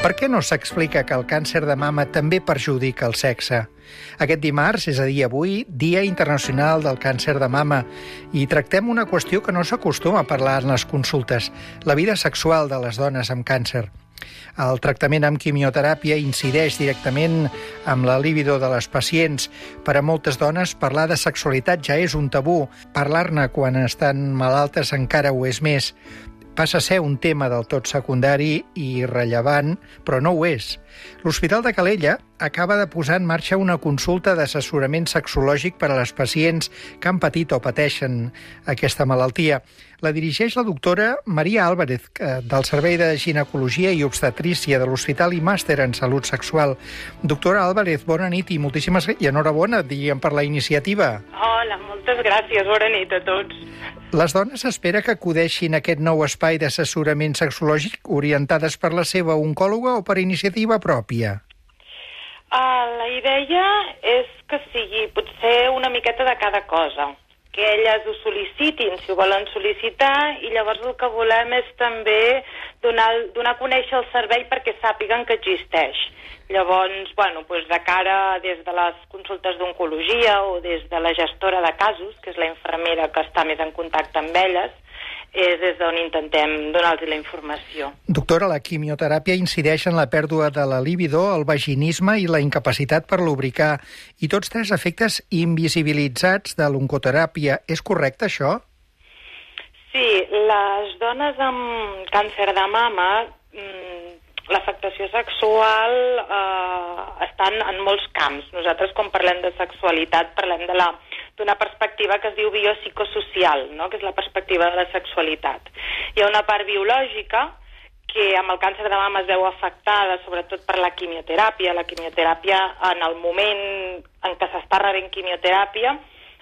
Per què no s'explica que el càncer de mama també perjudica el sexe? Aquest dimarts, és a dir, avui, Dia Internacional del Càncer de Mama, i tractem una qüestió que no s'acostuma a parlar en les consultes, la vida sexual de les dones amb càncer. El tractament amb quimioteràpia incideix directament amb la libido de les pacients. Per a moltes dones, parlar de sexualitat ja és un tabú. Parlar-ne quan estan malaltes encara ho és més. Passa a ser un tema del tot secundari i rellevant, però no ho és. L'Hospital de Calella acaba de posar en marxa una consulta d'assessorament sexològic per a les pacients que han patit o pateixen aquesta malaltia. La dirigeix la doctora Maria Álvarez, del Servei de Ginecologia i Obstetrícia de l'Hospital i màster en Salut Sexual. Doctora Álvarez, bona nit i moltíssimes i enhorabona, diríem, per la iniciativa. Hola, moltes gràcies, bona nit a tots. Les dones espera que acudeixin a aquest nou espai d'assessorament sexològic orientades per la seva oncòloga o per iniciativa pròpia? La idea és que sigui potser una miqueta de cada cosa, que elles ho sol·licitin, si ho volen sol·licitar, i llavors el que volem és també donar a conèixer el servei perquè sàpiguen que existeix. Llavors, de cara des de les consultes d'oncologia o des de la gestora de casos, que és la infermera que està més en contacte amb elles, és des d'on intentem donar-los la informació. Doctora, la quimioteràpia incideix en la pèrdua de la libido, el vaginisme i la incapacitat per lubricar, i tots tres efectes invisibilitzats de l'oncoteràpia. És correcte, això? Sí, les dones amb càncer de mama, l'afectació sexual estan en molts camps. Nosaltres, quan parlem de sexualitat, parlem d'una perspectiva que es diu biopsicosocial, no? Que és la perspectiva de la sexualitat. Hi ha una part biològica que amb el càncer de mama es veu afectada sobretot per la quimioteràpia. La quimioteràpia, en el moment en què s'està rebent quimioteràpia,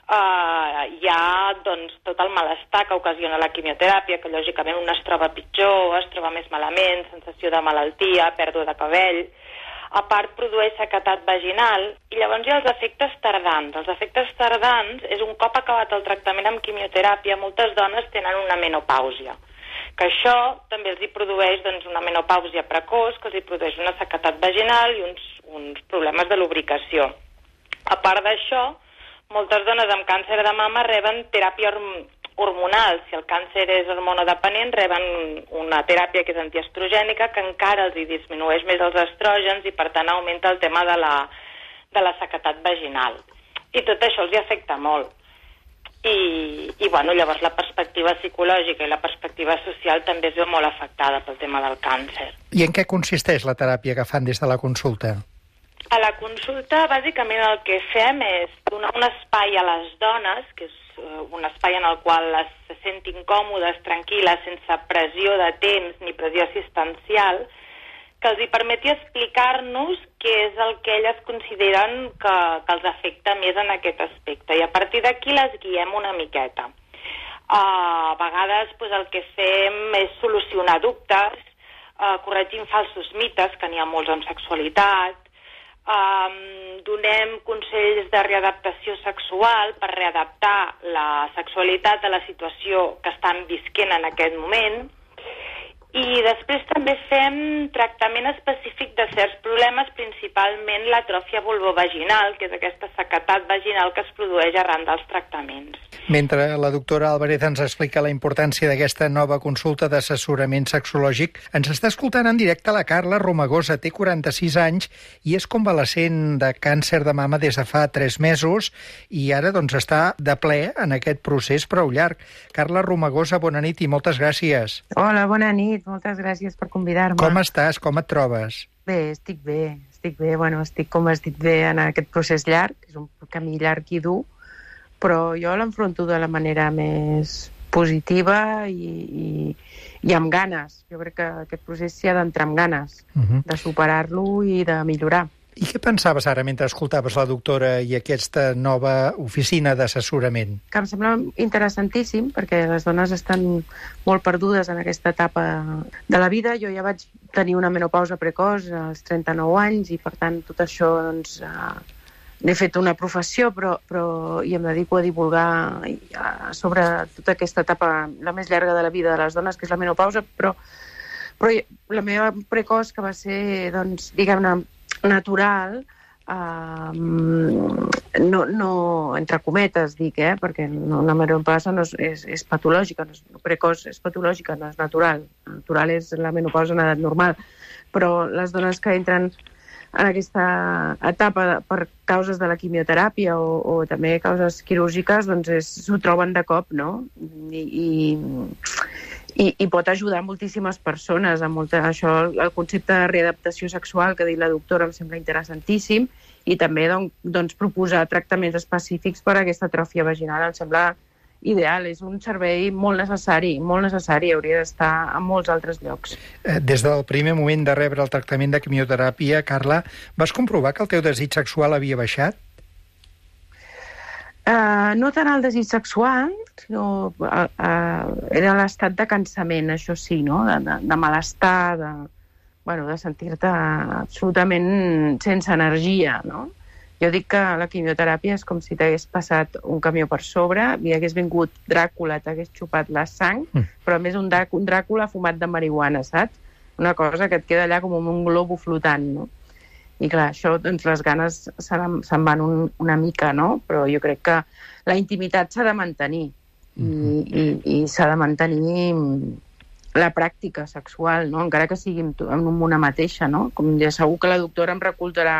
hi ha tot el malestar que ocasiona la quimioteràpia, que lògicament un es troba pitjor, es troba més malament, sensació de malaltia, pèrdua de cabell. A part, produeix sequedat vaginal, i llavors hi ha els efectes tardans. Els efectes tardans és un cop acabat el tractament amb quimioteràpia, moltes dones tenen una menopàusia, que això també els hi produeix una menopàusia precoç, que els hi produeix una sequedat vaginal i uns problemes de lubricació. A part d'això, moltes dones amb càncer de mama reben teràpia hormonal. Si el càncer és hormonodependent, reben una teràpia que és antiestrogènica, que encara els hi disminueix més els estrògens i, per tant, augmenta el tema de la sequedat vaginal. I tot això els hi afecta molt. I llavors la perspectiva psicològica i la perspectiva social també es veu molt afectada pel tema del càncer. I en què consisteix la teràpia que fan des de la consulta? A la consulta, bàsicament, el que fem és donar un espai a les dones, que és un espai en el qual se sentin còmodes, tranquil·les, sense pressió de temps ni pressió assistencial, que els hi permeti explicar-nos què és el que elles consideren que els afecta més en aquest aspecte. I a partir d'aquí les guiem una miqueta. A vegades el que fem és solucionar dubtes, corregint falsos mites, que n'hi ha molts en sexualitat, donem consells de readaptació sexual per readaptar la sexualitat a la situació que estan visquent en aquest moment, i després també fem tractament específic de certs problemes, principalment l'atròfia vulvovaginal, que és aquesta sequedat vaginal que es produeix arran dels tractaments. Mentre la doctora Álvarez ens explica la importància d'aquesta nova consulta d'assessorament sexològic, ens està escoltant en directe la Carla Romagosa. Té 46 anys i és convalescent de càncer de mama des de fa 3 mesos i ara està de ple en aquest procés prou llarg. Carla Romagosa, bona nit i moltes gràcies. Hola, bona nit. Moltes gràcies per convidar-me. Com estàs? Com et trobes? Bé, estic bé. Estic, com has dit bé, en aquest procés llarg. És un camí llarg i dur, però jo l'enfronto de la manera més positiva i amb ganes. Jo crec que aquest procés s'hi ha d'entrar amb ganes, de superar-lo i de millorar. I què pensaves ara mentre escoltaves la doctora i aquesta nova oficina d'assessorament? Que em sembla interessantíssim, perquè les dones estan molt perdudes en aquesta etapa de la vida. Jo ja vaig tenir una menopausa precoç als 39 anys i, per tant, tot això n'he fet una professió, i em dedico a divulgar sobre tota aquesta etapa, la més llarga de la vida de les dones, que és la menopausa, però Però la meva precoç, que va ser, doncs, diguem-ne, natural, no, entre cometes dic, perquè una menopausa no és patològica, no és precoç, és patològica, no és natural. Natural és la menopausa en edat normal, però les dones que entren en aquesta etapa per causes de la quimioteràpia o també causes quirúrgiques, doncs s'ho troben de cop, no? I pot ajudar moltíssimes persones. Això, el concepte de readaptació sexual que ha dit la doctora em sembla interessantíssim, i també doncs, proposar tractaments específics per a aquesta atròfia vaginal em sembla ideal. És un servei molt necessari, hauria d'estar en molts altres llocs. Des del primer moment de rebre el tractament de quimioteràpia, Carla, vas comprovar que el teu desig sexual havia baixat? No tant el desig sexual, sinó era l'estat de cansament, això sí, no? De malestar, de sentir-te absolutament sense energia, no? Jo dic que la quimioteràpia és com si t'hagués passat un camió per sobre, i hagués vingut Dràcula, t'hagués xupat la sang, però a més un Dràcula fumat de marihuana, saps? Una cosa que et queda allà com un globo flotant, no? I clar, això, doncs, les ganes se'n van una mica, no? Però jo crec que la intimitat s'ha de mantenir, i s'ha de mantenir la pràctica sexual, no? Encara que sigui en una mateixa, no? Com ja segur que la doctora em recolzarà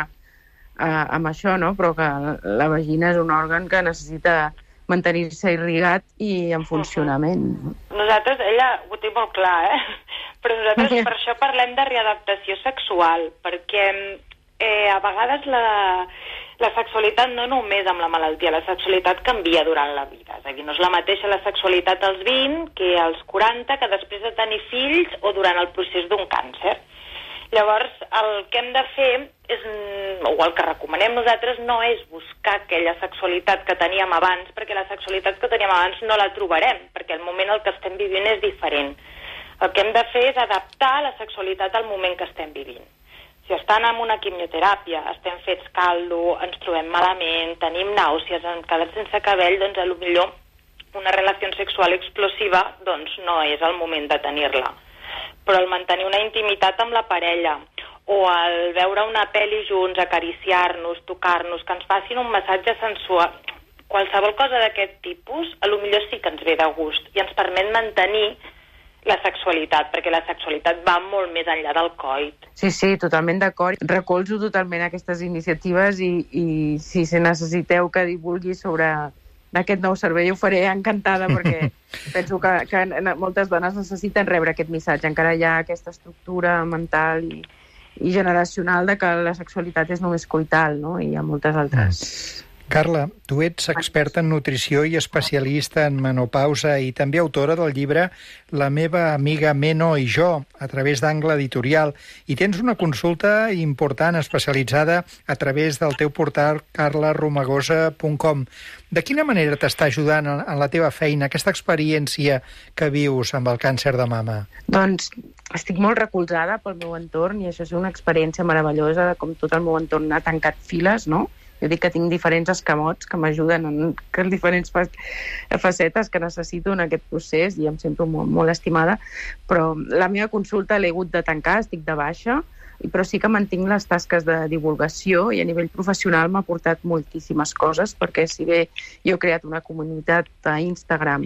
amb això, no? Però que la vagina és un òrgan que necessita mantenir-se irrigat i en funcionament. Nosaltres, ella ho té molt clar, però nosaltres per això parlem de readaptació sexual, perquè a vegades la sexualitat no només amb la malaltia, la sexualitat canvia durant la vida. És a dir, no és la mateixa la sexualitat als 20 que als 40, que després de tenir fills o durant el procés d'un càncer. Llavors, el que hem de fer és, o el que recomanem nosaltres, no és buscar aquella sexualitat que teníem abans, perquè la sexualitat que teníem abans no la trobarem, perquè el moment en què estem vivint és diferent. El que hem de fer és adaptar la sexualitat al moment que estem vivint. Si estan en una quimioteràpia, estem fets caldo, ens trobem malament, tenim nàusees, hem quedat sense cabell, doncs potser una relació sexual explosiva doncs no és el moment de tenir-la. Però el mantenir una intimitat amb la parella, o el veure una pel·li junts, acariciar-nos, tocar-nos, que ens facin un massatge sensual, qualsevol cosa d'aquest tipus, potser sí que ens ve de gust i ens permet mantenir la sexualitat, perquè la sexualitat va molt més enllà del coit. Sí, totalment d'acord. Recolzo totalment aquestes iniciatives i si necessiteu que divulgui sobre d'aquest nou servei ho faré encantada, perquè penso que moltes dones necessiten rebre aquest missatge. Encara hi ha aquesta estructura mental i generacional de que la sexualitat és només coital, no? I hi ha moltes altres. Carla, tu ets experta en nutrició i especialista en menopausa i també autora del llibre La meva amiga Meno i jo, a través d'Angle Editorial, i tens una consulta important especialitzada a través del teu portal carlaromagosa.com. De quina manera t'està ajudant en la teva feina aquesta experiència que vius amb el càncer de mama? Doncs estic molt recolzada pel meu entorn i això és una experiència meravellosa, com tot el meu entorn ha tancat files, no? Jo dic que tinc diferents escamots que m'ajuden en diferents facetes que necessito en aquest procés i em sento molt, molt estimada, però la meva consulta l'he hagut de tancar, estic de baixa, però sí que mantinc les tasques de divulgació i a nivell professional m'ha portat moltíssimes coses, perquè si bé jo he creat una comunitat a Instagram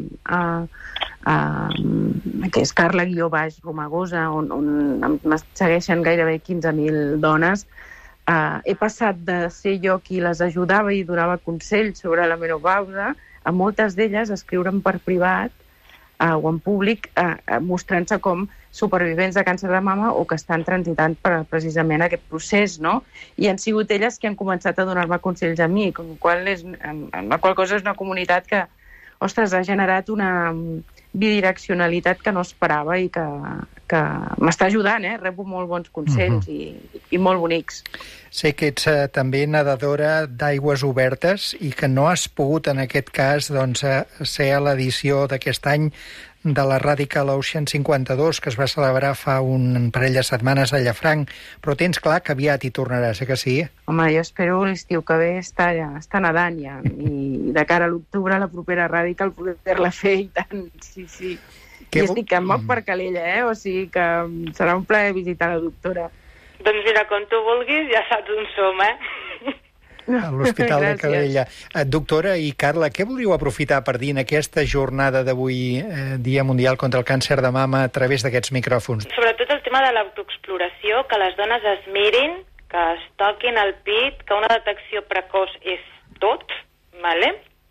que és Carla_Romagosa, on em segueixen gairebé 15.000 dones. He passat de ser jo qui les ajudava i donava consells sobre la menopausa a moltes d'elles escriure'm per privat o en públic mostrant-se com supervivents de càncer de mama o que estan transitant per precisament aquest procés, no? I han sigut elles que han començat a donar-me consells a mi, la qual cosa és una comunitat que, ostres, ha generat una bidireccionalitat que no esperava i que m'està ajudant, rebo molt bons consells i molt bonics. Sé que ets també nedadora d'aigües obertes i que no has pogut, en aquest cas, ser a l'edició d'aquest any de la Radical Ocean 52, que es va celebrar fa un parell de setmanes a Llafranc, però tens clar que aviat hi tornaràs, que sí? Home, jo espero l'estiu que ve estar nedant ja, i de cara a l'octubre, la propera Radical, poder-la fer, i tant, sí. I estic que em moc per Calella, o sigui que serà un plaer visitar la doctora. Doncs mira, com tu vulguis, ja saps on som, A l'Hospital de Calella. Doctora i Carla, què voldríeu aprofitar per dir en aquesta jornada d'avui, Dia Mundial contra el Càncer de Mama, a través d'aquests micròfons? Sobretot el tema de l'autoexploració, que les dones es mirin, que es toquin el pit, que una detecció precoç és tot, vale?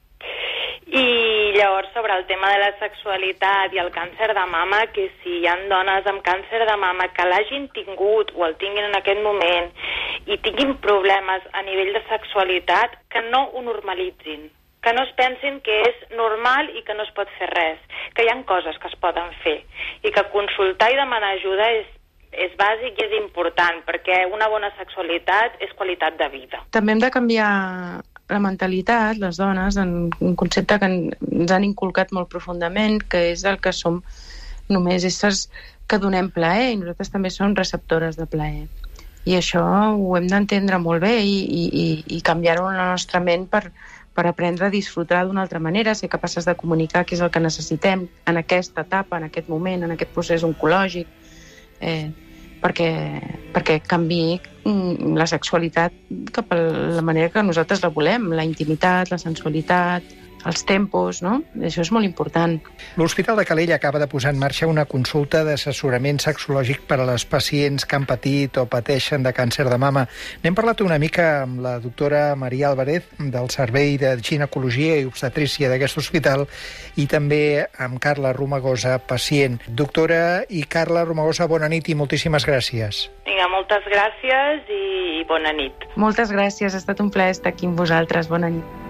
I llavors sobre el tema de la sexualitat i el càncer de mama, que si hi ha dones amb càncer de mama que l'hagin tingut o el tinguin en aquest moment i tinguin problemes a nivell de sexualitat, que no ho normalitzin, que no es pensin que és normal i que no es pot fer res, que hi ha coses que es poden fer i que consultar i demanar ajuda és bàsic i és important, perquè una bona sexualitat és qualitat de vida. També hem de canviar la mentalitat, les dones, en un concepte que ens han inculcat molt profundament, que és el que som només éssers que donem plaer, i nosaltres també som receptores de plaer. I això ho hem d'entendre molt bé i canviar-ho en la nostra ment per aprendre a disfrutar d'una altra manera, ser capaces de comunicar què és el que necessitem en aquesta etapa, en aquest moment, en aquest procés oncològic, perquè canviï la sexualitat cap a la manera que nosaltres la volem, la intimitat, la sensualitat, els tempos, no? Això és molt important. L'Hospital de Calella acaba de posar en marxa una consulta d'assessorament sexològic per a les pacients que han patit o pateixen de càncer de mama. N'hem parlat una mica amb la doctora Maria Álvarez, del Servei de Ginecologia i Obstetrícia d'aquest hospital, i també amb Carla Romagosa, pacient. Doctora i Carla Romagosa, bona nit i moltíssimes gràcies. Vinga, moltes gràcies i bona nit. Moltes gràcies, ha estat un plaer estar aquí amb vosaltres. Bona nit.